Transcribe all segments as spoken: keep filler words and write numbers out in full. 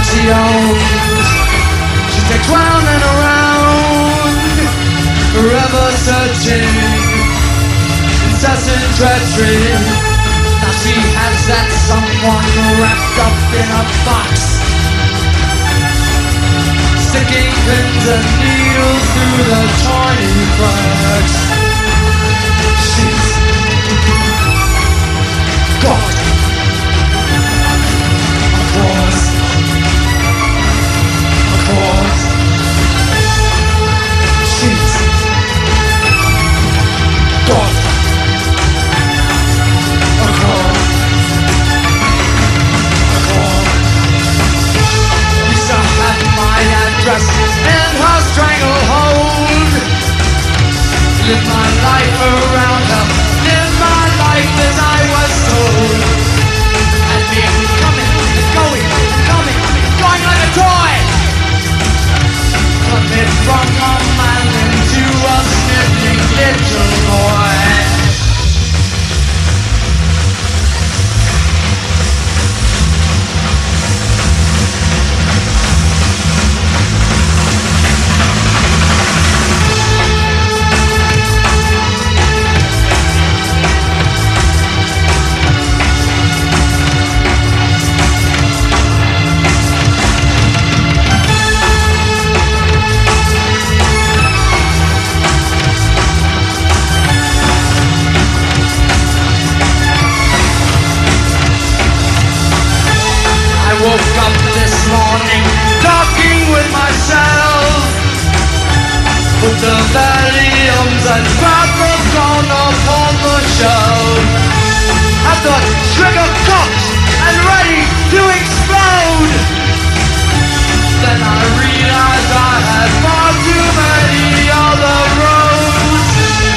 she owns. She takes round and around, forever searching, incessant treachery. Now she has that someone wrapped up in a box, sticking pins and needles through the tiny cracks. She's got a cause, a cause. She's got a cause, a cause. Used to have my address in her stranglehold. Live my life around her, live my life as I was told. And me coming, going, coming, going like a toy. Cut me from a man into a sniveling little boy. I woke up this morning talking with myself, put the Valiums and Capricorn upon the shelf, had the trigger cocked and ready to explode. Then I realized I had far too many other roads.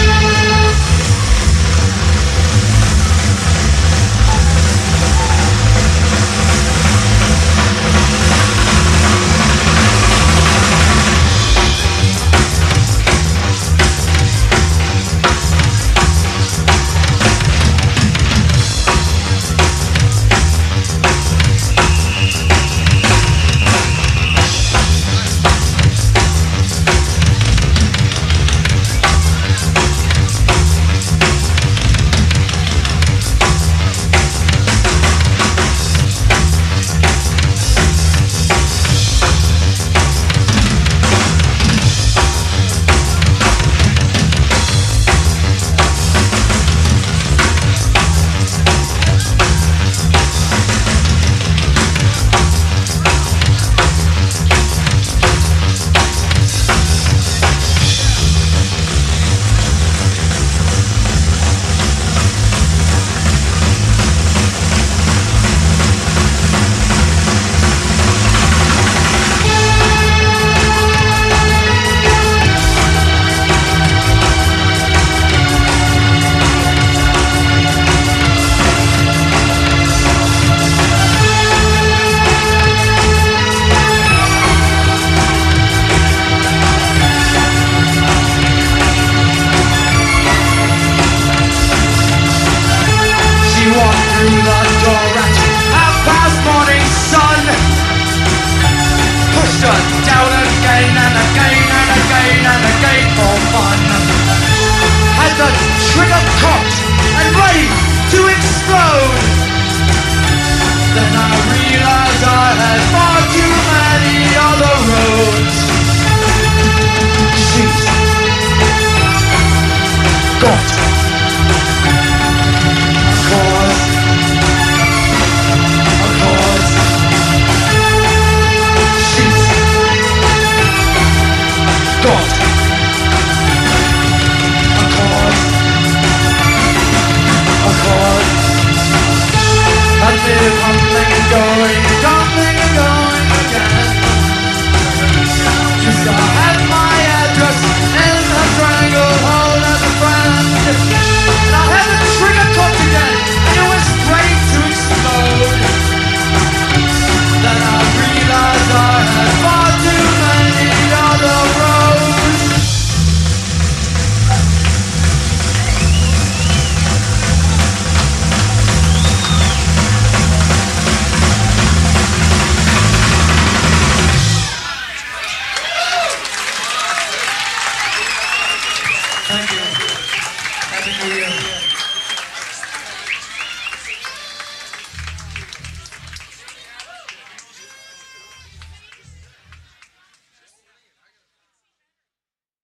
Through the door at half past morning sun, pushed her down again and again and again and again for fun. Had the trigger cocked and ready to explode. Then I realized